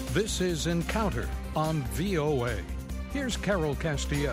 This is Encounter on VOA. Here's Carol Castiel.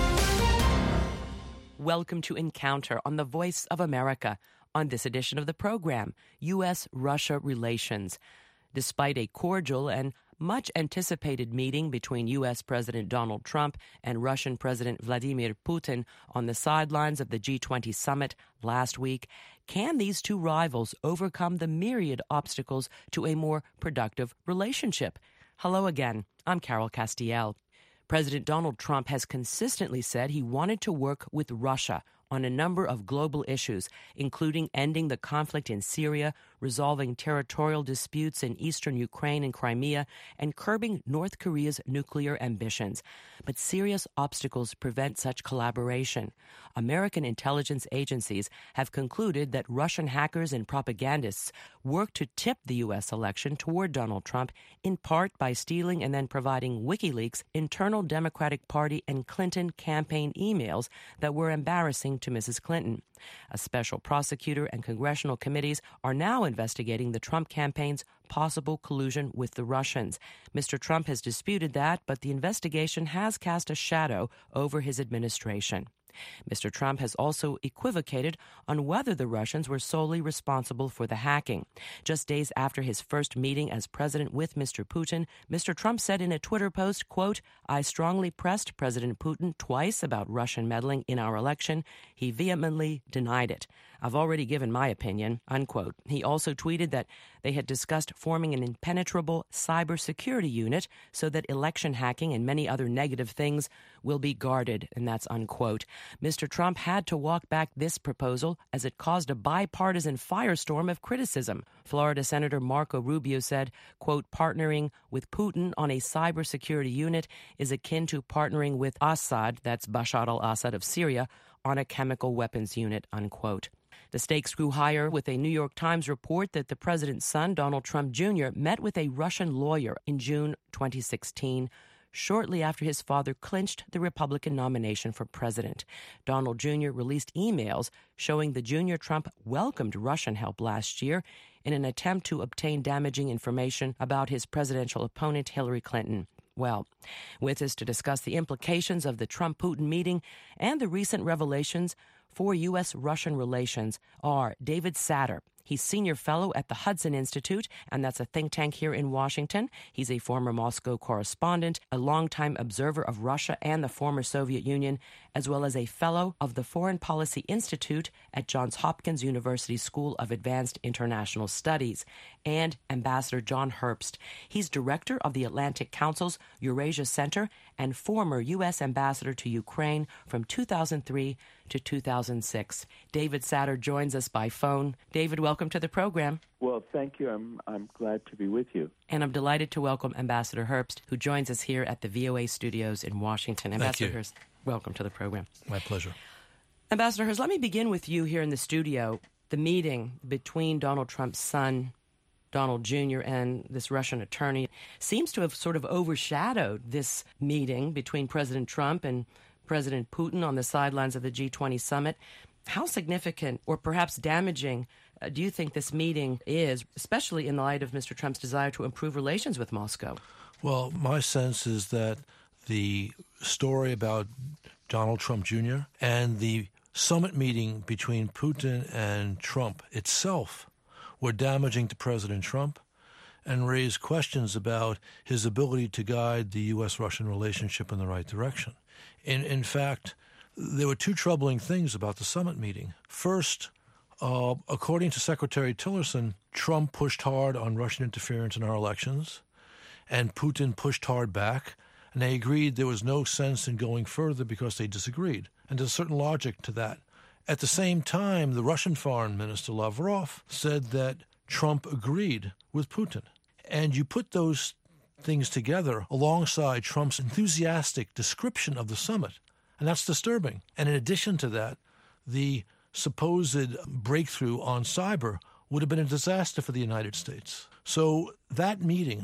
Welcome to Encounter on the Voice of America. On this edition of the program, U.S.-Russia relations. Despite a cordial and much anticipated meeting between U.S. President Donald Trump and Russian President Vladimir Putin on the sidelines of the G20 summit last week, can these two rivals overcome the myriad obstacles to a more productive relationship? Hello again. I'm Carol Castiel. President Donald Trump has consistently said he wanted to work with Russia on a number of global issues, including ending the conflict in Syria, resolving territorial disputes in eastern Ukraine and Crimea, and curbing North Korea's nuclear ambitions. But serious obstacles prevent such collaboration. American intelligence agencies have concluded that Russian hackers and propagandists worked to tip the U.S. election toward Donald Trump, in part by stealing and then providing WikiLeaks internal Democratic Party and Clinton campaign emails that were embarrassing to Mrs. Clinton. A special prosecutor and congressional committees are now investigating the Trump campaign's possible collusion with the Russians. Mr. Trump has disputed that, but the investigation has cast a shadow over his administration. Mr. Trump has also equivocated on whether the Russians were solely responsible for the hacking. Just days after his first meeting as president with Mr. Putin, Mr. Trump said in a Twitter post, quote, "I strongly pressed President Putin twice about Russian meddling in our election. He vehemently denied it. I've already given my opinion," unquote. He also tweeted that they had discussed forming an impenetrable cybersecurity unit so that election hacking and many other negative things will be guarded, and that's unquote. Mr. Trump had to walk back this proposal as it caused a bipartisan firestorm of criticism. Florida Senator Marco Rubio said, quote, "Partnering with Putin on a cybersecurity unit is akin to partnering with Assad," that's Bashar al-Assad of Syria, "on a chemical weapons unit," unquote. The stakes grew higher with a New York Times report that the president's son, Donald Trump Jr., met with a Russian lawyer in June 2016, shortly after his father clinched the Republican nomination for president. Donald Jr. released emails showing the junior Trump welcomed Russian help last year in an attempt to obtain damaging information about his presidential opponent, Hillary Clinton. Well, with us to discuss the implications of the Trump-Putin meeting and the recent revelations for U.S.-Russian relations are David Satter. He's senior fellow at the Hudson Institute, and that's a think tank here in Washington. He's a former Moscow correspondent, a longtime observer of Russia and the former Soviet Union, as well as a fellow of the Foreign Policy Institute at Johns Hopkins University School of Advanced International Studies, and Ambassador John Herbst. He's director of the Atlantic Council's Eurasia Center and former U.S. ambassador to Ukraine from 2003 to 2006. David Satter joins us by phone. David, welcome to the program. Well, thank you. I'm glad to be with you. And I'm delighted to welcome Ambassador Herbst, who joins us here at the VOA studios in Washington. Ambassador Herbst, welcome to the program. My pleasure. Ambassador Herbst, let me begin with you here in the studio. The meeting between Donald Trump's son, Donald Jr., and this Russian attorney seems to have sort of overshadowed this meeting between President Trump and President Putin on the sidelines of the G20 summit. How significant or perhaps damaging do you think this meeting is, especially in the light of Mr. Trump's desire to improve relations with Moscow? Well, my sense is that the story about Donald Trump Jr. and the summit meeting between Putin and Trump itself were damaging to President Trump and raised questions about his ability to guide the U.S.-Russian relationship in the right direction. In fact, there were two troubling things about the summit meeting. First, according to Secretary Tillerson, Trump pushed hard on Russian interference in our elections, and Putin pushed hard back, and they agreed there was no sense in going further because they disagreed. And there's a certain logic to that. At the same time, the Russian Foreign Minister Lavrov said that Trump agreed with Putin. And you put those things together alongside Trump's enthusiastic description of the summit, and that's disturbing. And in addition to that, the supposed breakthrough on cyber would have been a disaster for the United States. So that meeting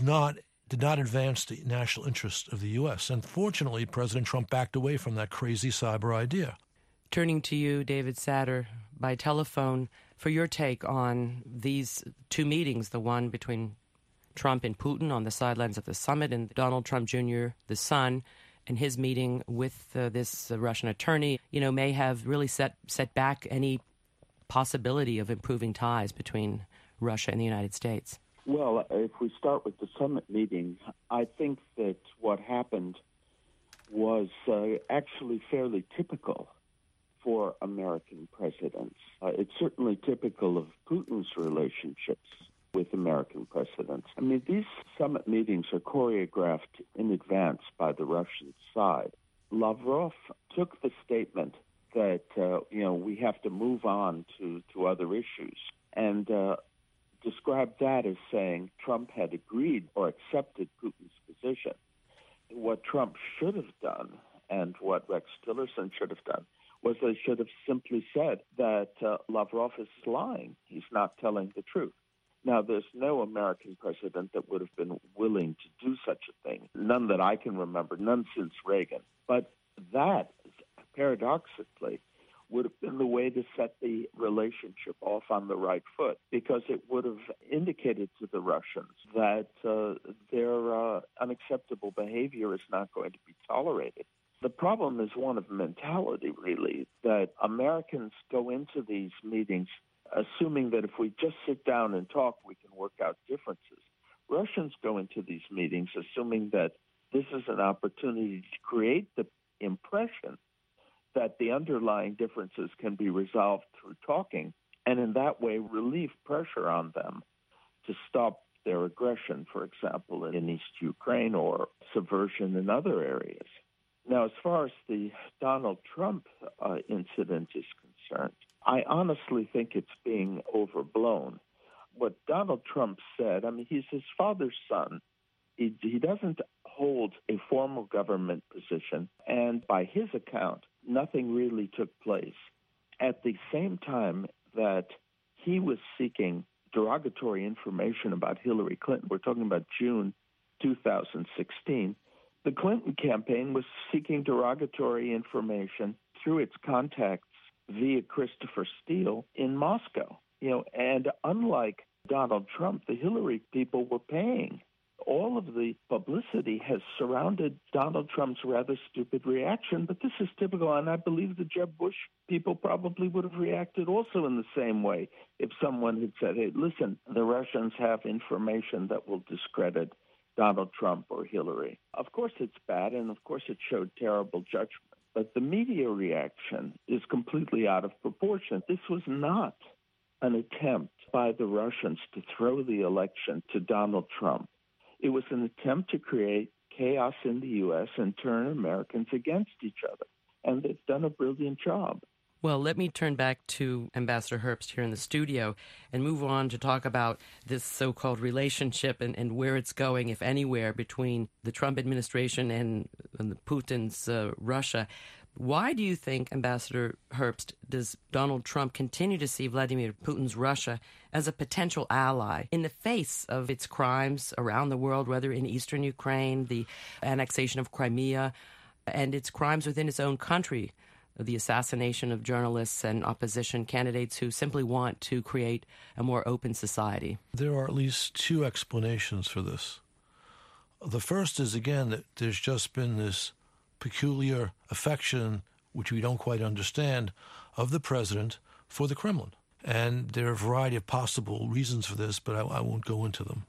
did not advance the national interest of the U.S. And fortunately, President Trump backed away from that crazy cyber idea. Turning to you, David Satter, by telephone, for your take on these two meetings, the one between Trump and Putin on the sidelines of the summit, and Donald Trump Jr., the son, and his meeting with this Russian attorney, may have really set back any possibility of improving ties between Russia and the United States. Well, if we start with the summit meeting, I think that what happened was actually fairly typical for American presidents. It's certainly typical of Putin's relationships with American presidents. I mean, these summit meetings are choreographed in advance by the Russian side. Lavrov took the statement that, we have to move on to other issues, and described that as saying Trump had agreed or accepted Putin's position. What Trump should have done, and what Rex Tillerson should have done, was they should have simply said that Lavrov is lying. He's not telling the truth. Now, there's no American president that would have been willing to do such a thing. None that I can remember, none since Reagan. But that, paradoxically, would have been the way to set the relationship off on the right foot, because it would have indicated to the Russians that their unacceptable behavior is not going to be tolerated. The problem is one of mentality, really, that Americans go into these meetings assuming that if we just sit down and talk, we can work out differences. Russians go into these meetings assuming that this is an opportunity to create the impression that the underlying differences can be resolved through talking, and in that way relieve pressure on them to stop their aggression, for example, in East Ukraine, or subversion in other areas. Now, as far as the Donald Trump incident is concerned, I honestly think it's being overblown. What Donald Trump said, he's his father's son. He doesn't hold a formal government position, and by his account, nothing really took place. At the same time that he was seeking derogatory information about Hillary Clinton, we're talking about June 2016, the Clinton campaign was seeking derogatory information through its contacts via Christopher Steele in Moscow. And unlike Donald Trump, the Hillary people were paying. All of the publicity has surrounded Donald Trump's rather stupid reaction, but this is typical, and I believe the Jeb Bush people probably would have reacted also in the same way if someone had said, hey, listen, the Russians have information that will discredit Donald Trump or Hillary. Of course it's bad, and of course it showed terrible judgment, but the media reaction is completely out of proportion. This was not an attempt by the Russians to throw the election to Donald Trump. It was an attempt to create chaos in the U.S. and turn Americans against each other. And they've done a brilliant job. Well, let me turn back to Ambassador Herbst here in the studio and move on to talk about this so-called relationship and where it's going, if anywhere, between the Trump administration and Putin's Russia. Why do you think, Ambassador Herbst, does Donald Trump continue to see Vladimir Putin's Russia as a potential ally in the face of its crimes around the world, whether in eastern Ukraine, the annexation of Crimea, and its crimes within its own country, the assassination of journalists and opposition candidates who simply want to create a more open society? There are at least two explanations for this. The first is, again, that there's just been this peculiar affection, which we don't quite understand, of the president for the Kremlin. And there are a variety of possible reasons for this, but I won't go into them.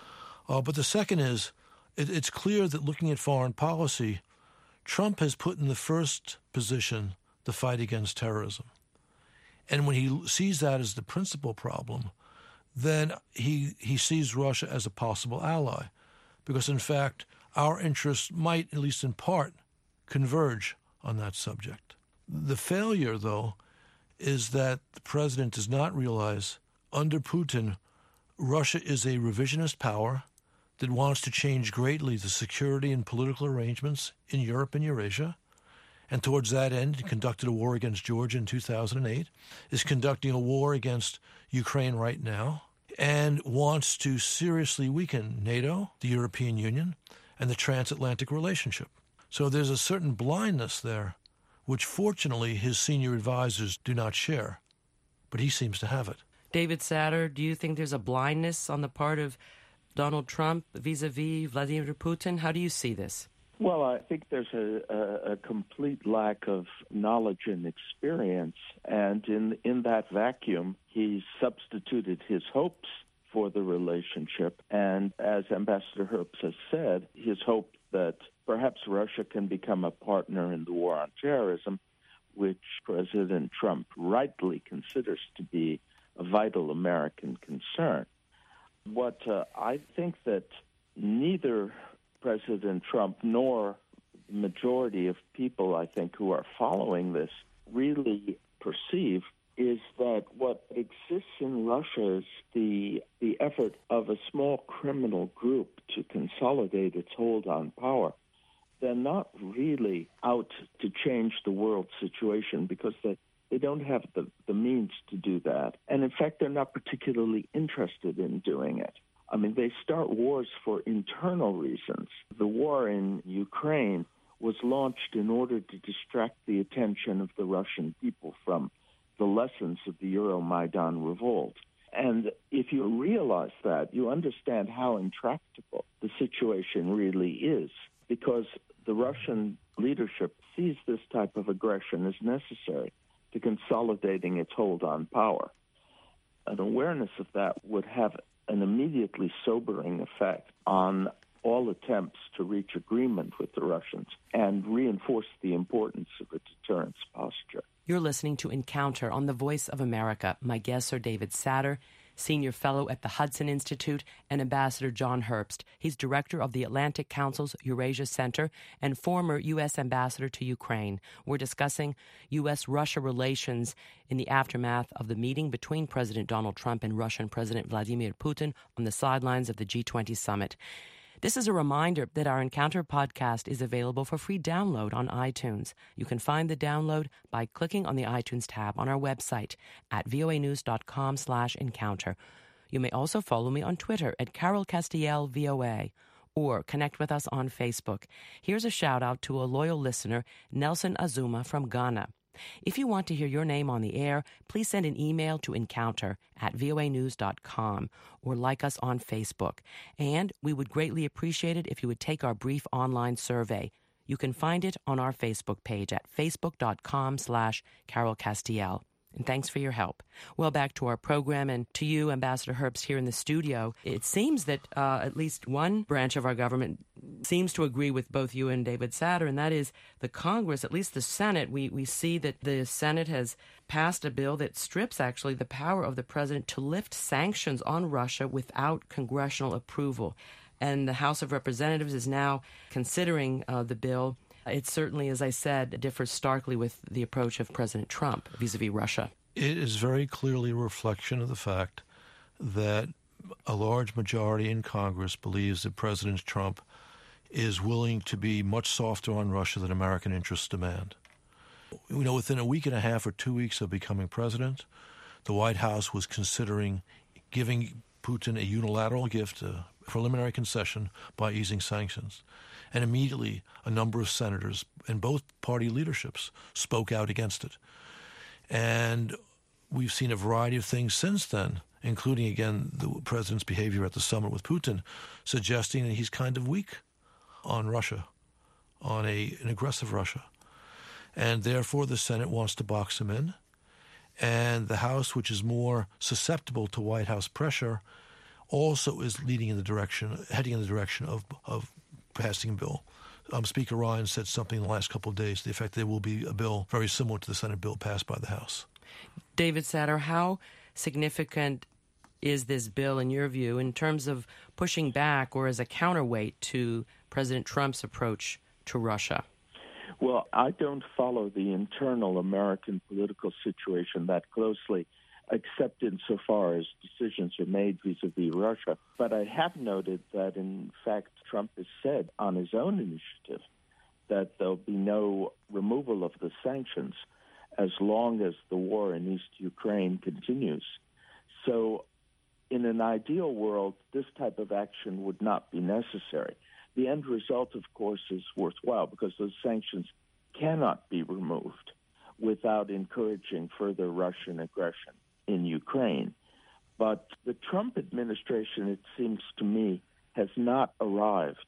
But the second is, it's clear that looking at foreign policy, Trump has put in the first position the fight against terrorism. And when he sees that as the principal problem, then he sees Russia as a possible ally. Because, in fact, our interests might, at least in part, converge on that subject. The failure, though, is that the president does not realize under Putin, Russia is a revisionist power that wants to change greatly the security and political arrangements in Europe and Eurasia, and towards that end conducted a war against Georgia in 2008, is conducting a war against Ukraine right now, and wants to seriously weaken NATO, the European Union, and the transatlantic relationship. So there's a certain blindness there, which fortunately his senior advisors do not share, but he seems to have it. David Satter, do you think there's a blindness on the part of Donald Trump vis-a-vis Vladimir Putin? How do you see this? Well, I think there's a complete lack of knowledge and experience, and in that vacuum, he substituted his hopes for the relationship, and as Ambassador Herbst has said, his hope that perhaps Russia can become a partner in the war on terrorism, which President Trump rightly considers to be a vital American concern. What I think that neither President Trump nor the majority of people, I think, who are following this really perceive is that what exists in Russia is the effort of a small criminal group to consolidate its hold on power. They're not really out to change the world situation because they don't have the means to do that. And in fact, they're not particularly interested in doing it. I mean, they start wars for internal reasons. The war in Ukraine was launched in order to distract the attention of the Russian people from the lessons of the Euromaidan revolt. And if you realize that, you understand how intractable the situation really is, because the Russian leadership sees this type of aggression as necessary to consolidating its hold on power. An awareness of that would have an immediately sobering effect on all attempts to reach agreement with the Russians and reinforce the importance of a deterrence posture. You're listening to Encounter on the Voice of America. My guests are David Satter, Senior Fellow at the Hudson Institute, and Ambassador John Herbst. He's Director of the Atlantic Council's Eurasia Center and former U.S. Ambassador to Ukraine. We're discussing U.S.-Russia relations in the aftermath of the meeting between President Donald Trump and Russian President Vladimir Putin on the sidelines of the G20 summit. This is a reminder that our Encounter podcast is available for free download on iTunes. You can find the download by clicking on the iTunes tab on our website at voanews.com/encounter. You may also follow me on Twitter at Carol Castiel VOA or connect with us on Facebook. Here's a shout out to a loyal listener, Nelson Azuma from Ghana. If you want to hear your name on the air, please send an email to encounter@voanews.com or like us on Facebook. And we would greatly appreciate it if you would take our brief online survey. You can find it on our Facebook page at facebook.com/Carol Castiel. And thanks for your help. Well, back to our program, and to you, Ambassador Herbst, here in the studio. It seems that at least one branch of our government seems to agree with both you and David Satter, and that is the Congress, at least the Senate. We see that the Senate has passed a bill that strips, actually, the power of the president to lift sanctions on Russia without congressional approval. And the House of Representatives is now considering the bill. It certainly, as I said, differs starkly with the approach of President Trump vis-a-vis Russia. It is very clearly a reflection of the fact that a large majority in Congress believes that President Trump is willing to be much softer on Russia than American interests demand. You know, within a week and a half or 2 weeks of becoming president, the White House was considering giving Putin a unilateral gift, a preliminary concession, by easing sanctions. And immediately, a number of senators and both party leaderships spoke out against it. And we've seen a variety of things since then, including, again, the president's behavior at the summit with Putin, suggesting that he's kind of weak on Russia, on an aggressive Russia. And therefore, the Senate wants to box him in. And the House, which is more susceptible to White House pressure, also is heading in the direction of passing a bill. Speaker Ryan said something in the last couple of days to the effect there will be a bill very similar to the Senate bill passed by the House. David Satter, how significant is this bill, in your view, in terms of pushing back or as a counterweight to President Trump's approach to Russia? Well, I don't follow the internal American political situation that closely, except insofar as decisions are made vis-a-vis Russia. But I have noted that, in fact, Trump has said on his own initiative that there'll be no removal of the sanctions as long as the war in East Ukraine continues. So in an ideal world, this type of action would not be necessary. The end result, of course, is worthwhile because those sanctions cannot be removed without encouraging further Russian aggression in Ukraine. But the Trump administration, it seems to me, has not arrived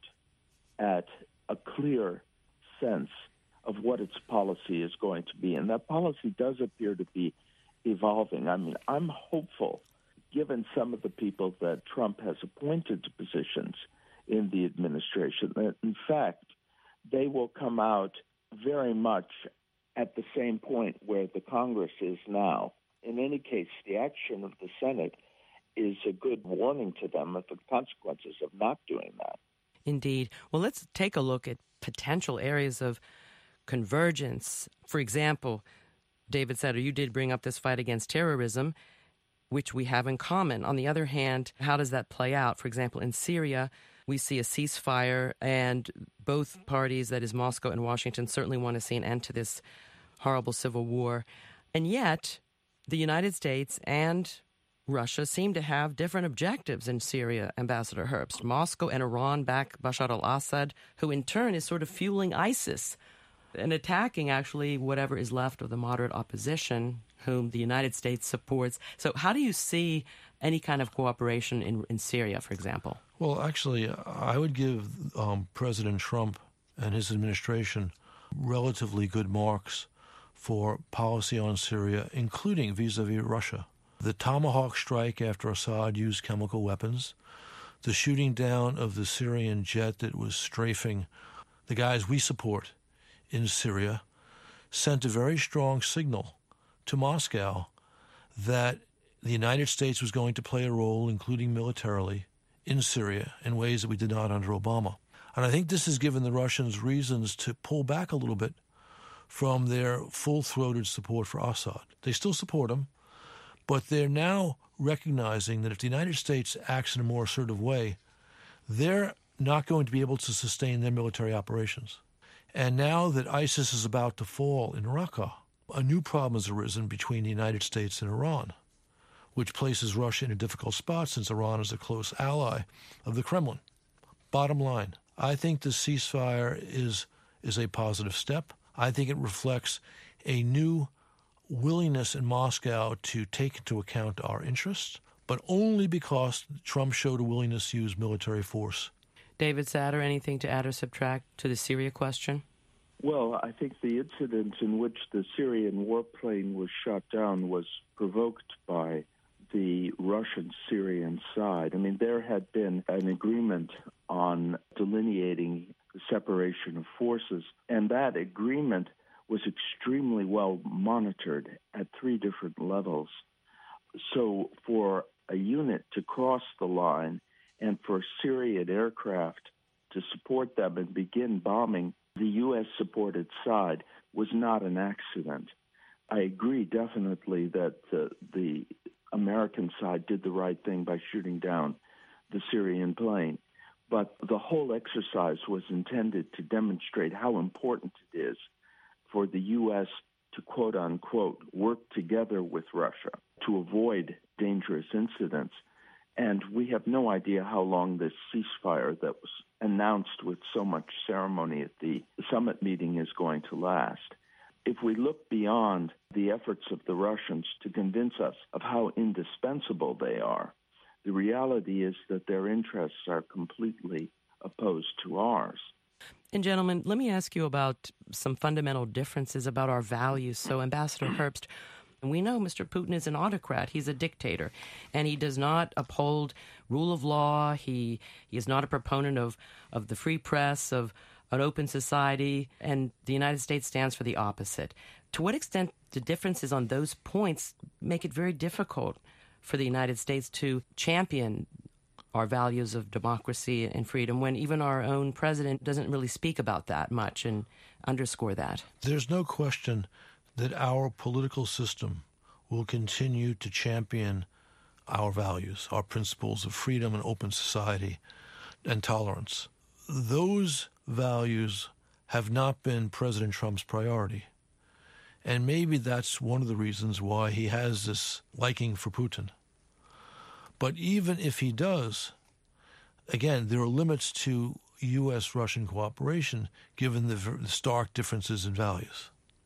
at a clear sense of what its policy is going to be. And that policy does appear to be evolving. I mean, I'm hopeful, given some of the people that Trump has appointed to positions in the administration, that in fact, they will come out very much at the same point where the Congress is now. In any case, the action of the Senate is a good warning to them of the consequences of not doing that. Indeed. Well, let's take a look at potential areas of convergence. For example, David Satter, you did bring up this fight against terrorism, which we have in common. On the other hand, how does that play out? For example, in Syria, we see a ceasefire, and both parties, that is Moscow and Washington, certainly want to see an end to this horrible civil war. And yet, the United States and Russia seem to have different objectives in Syria, Ambassador Herbst. Moscow and Iran back Bashar al-Assad, who in turn is sort of fueling ISIS and attacking actually whatever is left of the moderate opposition, whom the United States supports. So how do you see any kind of cooperation in Syria, for example? Well, actually, I would give President Trump and his administration relatively good marks for policy on Syria, including vis-a-vis Russia. The Tomahawk strike after Assad used chemical weapons, the shooting down of the Syrian jet that was strafing the guys we support in Syria, sent a very strong signal to Moscow that the United States was going to play a role, including militarily, in Syria in ways that we did not under Obama. And I think this has given the Russians reasons to pull back a little bit from their full-throated support for Assad. They still support him, but they're now recognizing that if the United States acts in a more assertive way, they're not going to be able to sustain their military operations. And now that ISIS is about to fall in Raqqa, a new problem has arisen between the United States and Iran, which places Russia in a difficult spot since Iran is a close ally of the Kremlin. Bottom line, I think the ceasefire is a positive step. I think it reflects a new willingness in Moscow to take into account our interests, but only because Trump showed a willingness to use military force. David Satter, anything to add or subtract to the Syria question? Well, I think the incident in which the Syrian warplane was shot down was provoked by the Russian-Syrian side. I mean, there had been an agreement on delineating the separation of forces, and that agreement was extremely well monitored at 3 different levels. So for a unit to cross the line and for Syrian aircraft to support them and begin bombing the U.S.-supported side was not an accident. I agree definitely that the American side did the right thing by shooting down the Syrian plane. But the whole exercise was intended to demonstrate how important it is for the U.S. to, quote-unquote, work together with Russia to avoid dangerous incidents. And we have no idea how long this ceasefire that was announced with so much ceremony at the summit meeting is going to last. If we look beyond the efforts of the Russians to convince us of how indispensable they are, the reality is that their interests are completely opposed to ours. And gentlemen, let me ask you about some fundamental differences about our values. So, Ambassador Herbst, we know Mr. Putin is an autocrat. He's a dictator, and he does not uphold rule of law. He is not a proponent of the free press, of an open society, and the United States stands for the opposite. To what extent the differences on those points make it very difficult for the United States to champion our values of democracy and freedom when even our own president doesn't really speak about that much and underscore that? There's no question that our political system will continue to champion our values, our principles of freedom and open society and tolerance. Those values have not been President Trump's priority. And maybe that's one of the reasons why he has this liking for Putin. But even if he does, again, there are limits to U.S.-Russian cooperation given the stark differences in values.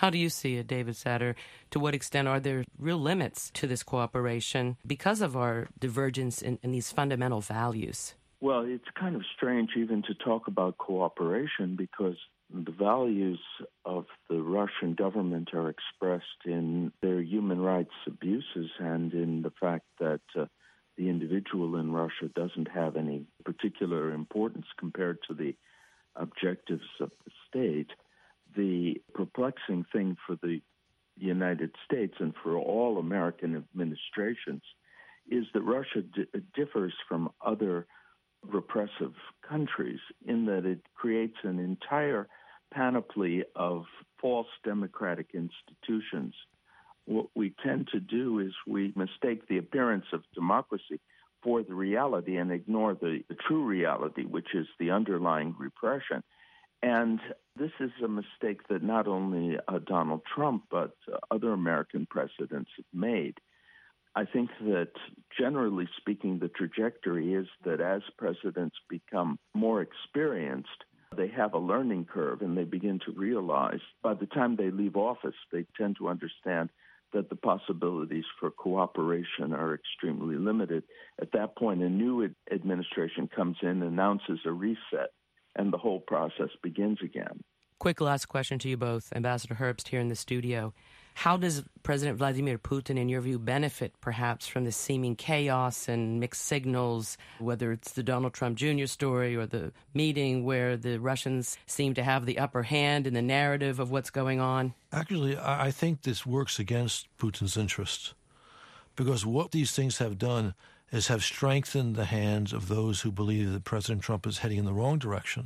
How do you see it, David Satter? To what extent are there real limits to this cooperation because of our divergence in these fundamental values? Well, it's kind of strange even to talk about cooperation because the values of the Russian government are expressed in their human rights abuses and in the fact that the individual in Russia doesn't have any particular importance compared to the objectives of the state. The perplexing thing for the United States and for all American administrations is that Russia differs from other repressive countries in that it creates an entire panoply of false democratic institutions. What we tend to do is we mistake the appearance of democracy for the reality and ignore the true reality, which is the underlying repression. And this is a mistake that not only Donald Trump, but other American presidents have made. I think that, generally speaking, the trajectory is that as presidents become more experienced, they have a learning curve and they begin to realize by the time they leave office, they tend to understand that the possibilities for cooperation are extremely limited. At that point, a new administration comes in, announces a reset, and the whole process begins again. Quick last question to you both, Ambassador Herbst here in the studio. How does President Vladimir Putin, in your view, benefit perhaps from the seeming chaos and mixed signals, whether it's the Donald Trump Jr. story or the meeting where the Russians seem to have the upper hand in the narrative of what's going on? Actually, I think this works against Putin's interests because what these things have done is have strengthened the hands of those who believe that President Trump is heading in the wrong direction.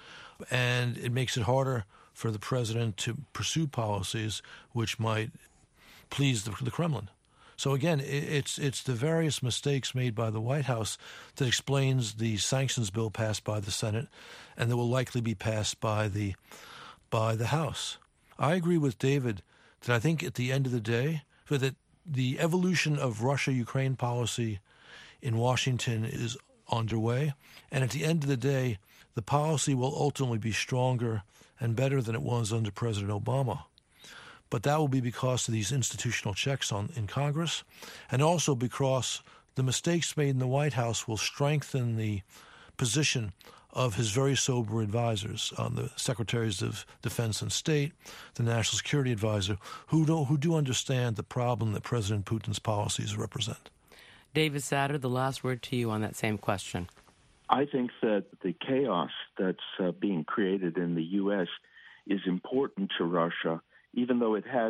And it makes it harder for the president to pursue policies which might please the Kremlin. So again, it's the various mistakes made by the White House that explains the sanctions bill passed by the Senate and that will likely be passed by the House. I agree with David that I think at the end of the day, that the evolution of Russia-Ukraine policy in Washington is underway. And at the end of the day, the policy will ultimately be stronger and better than it was under President Obama. But that will be because of these institutional checks in Congress, and also because the mistakes made in the White House will strengthen the position of his very sober advisors, the Secretaries of Defense and State, the National Security Advisor, who do understand the problem that President Putin's policies represent. David Satter, the last word to you on that same question. I think that the chaos that's being created in the U.S. is important to Russia, even though it has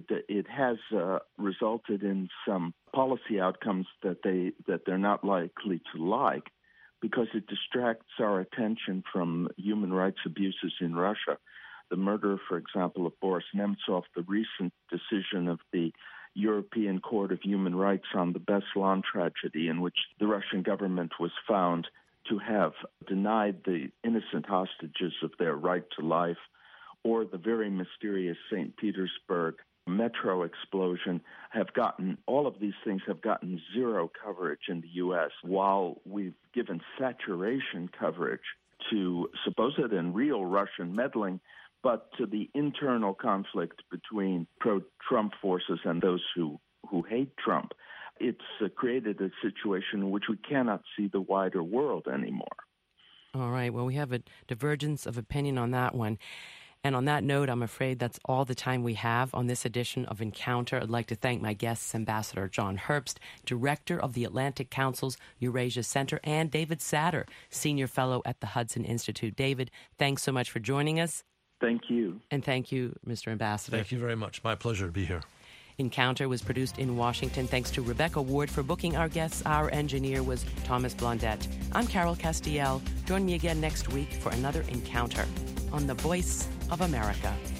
resulted in some policy outcomes that they're not likely to like, because it distracts our attention from human rights abuses in Russia. The murder, for example, of Boris Nemtsov, the recent decision of the European Court of Human Rights on the Beslan tragedy, in which the Russian government was found to have denied the innocent hostages of their right to life, or the very mysterious St. Petersburg metro explosion, all of these things have gotten zero coverage in the U.S., while we've given saturation coverage to supposed and real Russian meddling, but to the internal conflict between pro-Trump forces and those who hate Trump. It's created a situation in which we cannot see the wider world anymore. All right. Well, we have a divergence of opinion on that one. And on that note, I'm afraid that's all the time we have on this edition of Encounter. I'd like to thank my guests, Ambassador John Herbst, Director of the Atlantic Council's Eurasia Center, and David Satter, Senior Fellow at the Hudson Institute. David, thanks so much for joining us. Thank you. And thank you, Mr. Ambassador. Thank you very much. My pleasure to be here. Encounter was produced in Washington. Thanks to Rebecca Ward for booking our guests. Our engineer was Thomas Blondette. I'm Carol Castiel. Join me again next week for another Encounter on the Voice of America.